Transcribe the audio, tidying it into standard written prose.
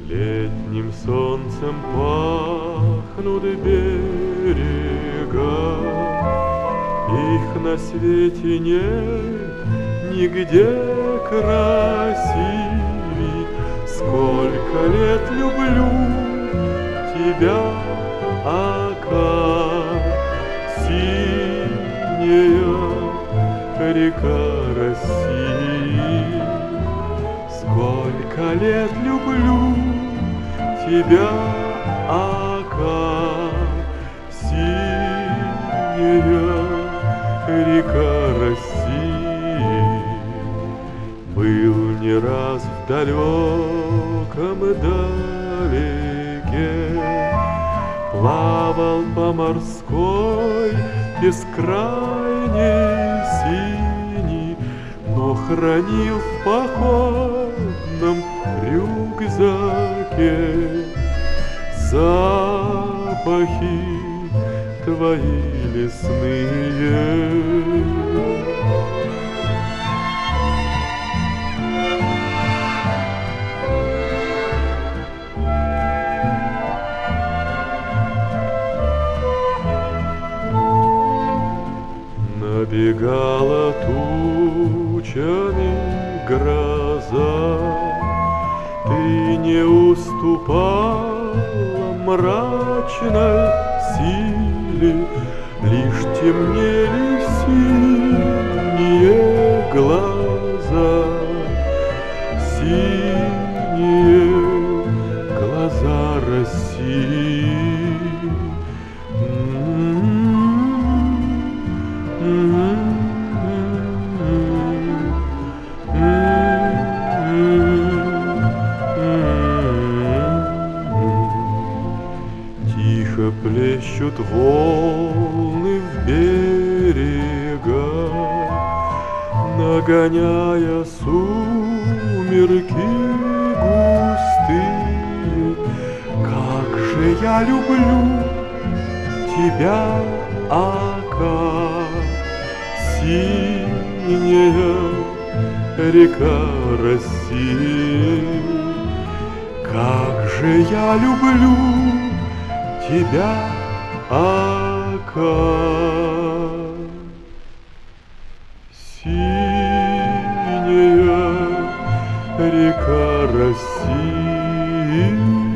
Летним солнцем пахнут берега, их на свете нет нигде красивей. Сколько лет люблю тебя, ока, синяя река России. Сколько лет люблю тебя, ока, синяя река России. Был не раз в далеком далеке, плавал по морской бескрайней синей, но хранил в походном рюкзаке запахи твои лесные. Набегала тучами гроза, ты не уступала мрачной силе, лишь темнели синие глаза, синие глаза России. Тихо плещут волны в берега, нагоняя сумерки густые. Как же я люблю тебя, ока, синяя река России. Как же я люблю тебя, ока, синяя река России.